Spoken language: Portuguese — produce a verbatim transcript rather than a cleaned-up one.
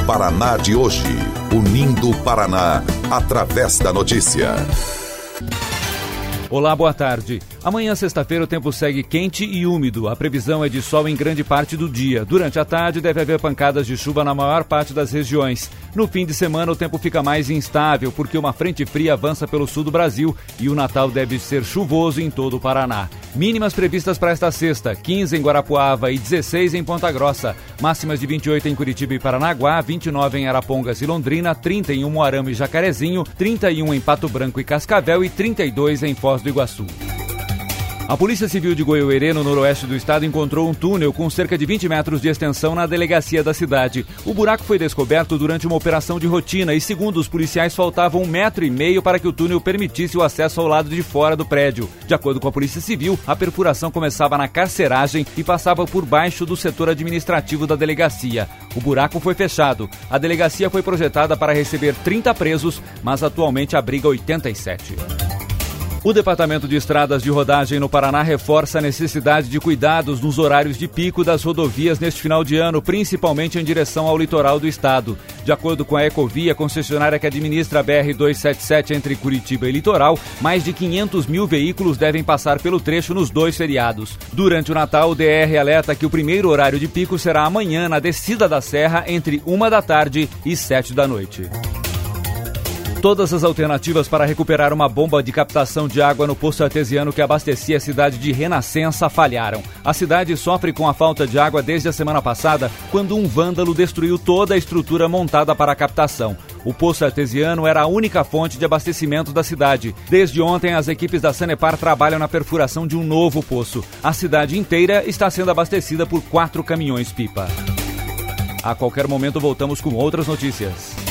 Paraná de hoje. Unindo o Paraná através da notícia. Olá, boa tarde. Amanhã, sexta-feira, o tempo segue quente e úmido. A previsão é de sol em grande parte do dia. Durante a tarde, deve haver pancadas de chuva na maior parte das regiões. No fim de semana, o tempo fica mais instável, porque uma frente fria avança pelo sul do Brasil e o Natal deve ser chuvoso em todo o Paraná. Mínimas previstas para esta sexta, quinze em Guarapuava e dezesseis em Ponta Grossa. Máximas de vinte e oito em Curitiba e Paranaguá, vinte e nove em Arapongas e Londrina, trinta em Umuarama e Jacarezinho, trinta e um em Pato Branco e Cascavel e trinta e dois em Foz do Iguaçu. A Polícia Civil de Goiuerê, no noroeste do estado, encontrou um túnel com cerca de vinte metros de extensão na delegacia da cidade. O buraco foi descoberto durante uma operação de rotina e, segundo os policiais, faltava um metro e meio para que o túnel permitisse o acesso ao lado de fora do prédio. De acordo com a Polícia Civil, a perfuração começava na carceragem e passava por baixo do setor administrativo da delegacia. O buraco foi fechado. A delegacia foi projetada para receber trinta presos, mas atualmente abriga oitenta e sete. O Departamento de Estradas de Rodagem no Paraná reforça a necessidade de cuidados nos horários de pico das rodovias neste final de ano, principalmente em direção ao litoral do estado. De acordo com a Ecovia, concessionária que administra a B R duzentos e setenta e sete entre Curitiba e Litoral, mais de quinhentos mil veículos devem passar pelo trecho nos dois feriados. Durante o Natal, o D R alerta que o primeiro horário de pico será amanhã na descida da serra entre uma da tarde e sete da noite. Todas as alternativas para recuperar uma bomba de captação de água no poço artesiano que abastecia a cidade de Renascença falharam. A cidade sofre com a falta de água desde a semana passada, quando um vândalo destruiu toda a estrutura montada para a captação. O poço artesiano era a única fonte de abastecimento da cidade. Desde ontem, as equipes da Sanepar trabalham na perfuração de um novo poço. A cidade inteira está sendo abastecida por quatro caminhões-pipa. A qualquer momento voltamos com outras notícias.